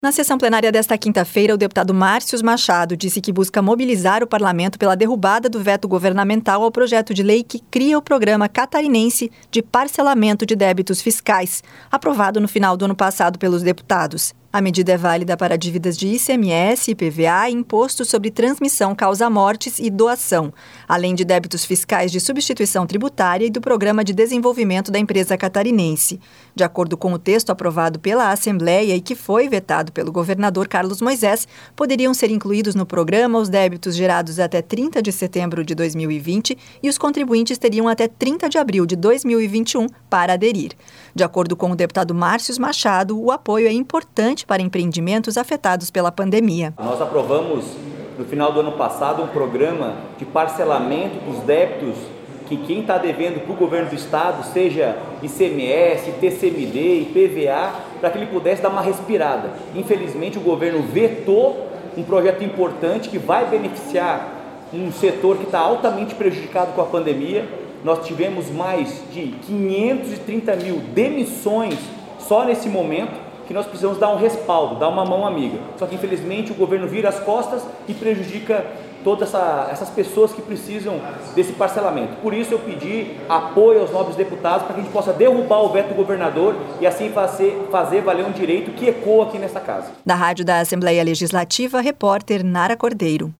Na sessão plenária desta quinta-feira, o deputado Márcios Machado disse que busca mobilizar o parlamento pela derrubada do veto governamental ao projeto de lei que cria o Programa Catarinense de Parcelamento de Débitos Fiscais, aprovado no final do ano passado pelos deputados. A medida é válida para dívidas de ICMS, IPVA e Imposto sobre Transmissão Causa-Mortes e Doação, além de débitos fiscais de substituição tributária e do Programa de Desenvolvimento da Empresa Catarinense. De acordo com o texto aprovado pela Assembleia e que foi vetado pelo governador Carlos Moisés, poderiam ser incluídos no programa os débitos gerados até 30 de setembro de 2020 e os contribuintes teriam até 30 de abril de 2021 para aderir. De acordo com o deputado Márcios Machado, o apoio é importante para empreendimentos afetados pela pandemia. Nós aprovamos, no final do ano passado, um programa de parcelamento dos débitos que quem está devendo para o governo do estado, seja ICMS, TCMD, IPVA, para que ele pudesse dar uma respirada. Infelizmente, o governo vetou um projeto importante que vai beneficiar um setor que está altamente prejudicado com a pandemia. Nós tivemos mais de 530 mil demissões só nesse momento, que nós precisamos dar um respaldo, dar uma mão amiga. Só que infelizmente o governo vira as costas e prejudica todas essas pessoas que precisam desse parcelamento. Por isso eu pedi apoio aos nobres deputados para que a gente possa derrubar o veto do governador e assim fazer valer um direito que ecoa aqui nesta casa. Da Rádio da Assembleia Legislativa, repórter Nara Cordeiro.